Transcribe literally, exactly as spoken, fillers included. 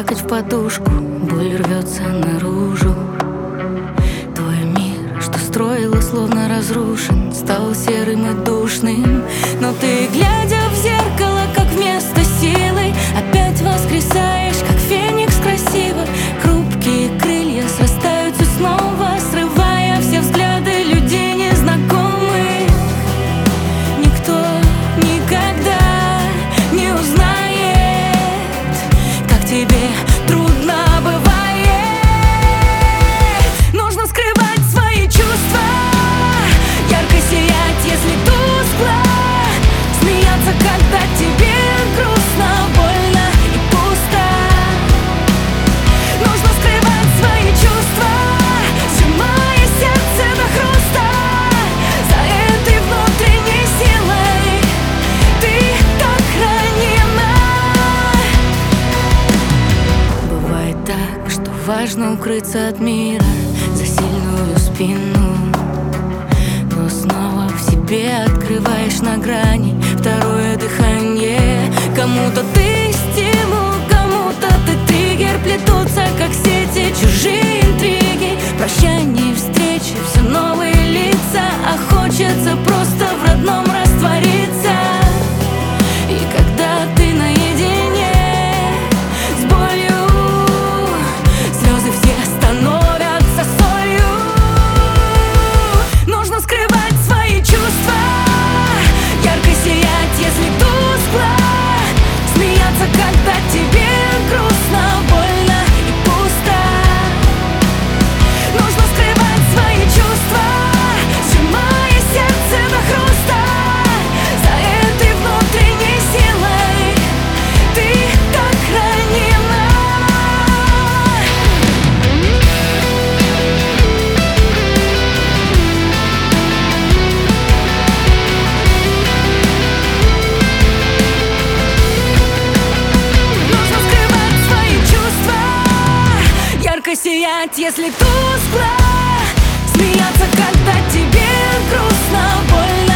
плакать в подушку, боль рвется наружу. Твой мир, что строила, словно разрушен, стал серым и душным. Но ты, глядя в зеркало, как вместо силы, опять воскресаешь, как феникс красиво. Хрупкие крылья срастаются снова, срывая все взгляды людей незнакомых. Никто никогда не узнает, как тебе трудно бывает. Нужно скрывать свои чувства, ярко сиять, если тускло, смеяться, когда тебе грустно, больно и пусто. Нужно скрывать свои чувства, сжимая сердце до хруста. За этой внутренней силой ты так ранима. Бывает так, что важно укрыться от мира за сильную спину, но снова в себе открываешь на грани второе дыхание. Кому-то ты стимул, кому-то ты триггер, плетутся как сети чужие интриги. Прощание и встречи, все новые лица, а хочется просто в родном раствориться. И когда ты наедине с болью, слезы все становятся солью. Нужно скрывать свои чувства, ярко сиять, если тускло, смеяться, когда тебе грустно, больно и пусто. Нужно скрывать свои чувства, сжимая сердце до хруста. За этой внутренней силой ты так ранима. Нужно скрывать свои чувства, ярко сиять, если тускло, смеяться, когда тебе грустно, больно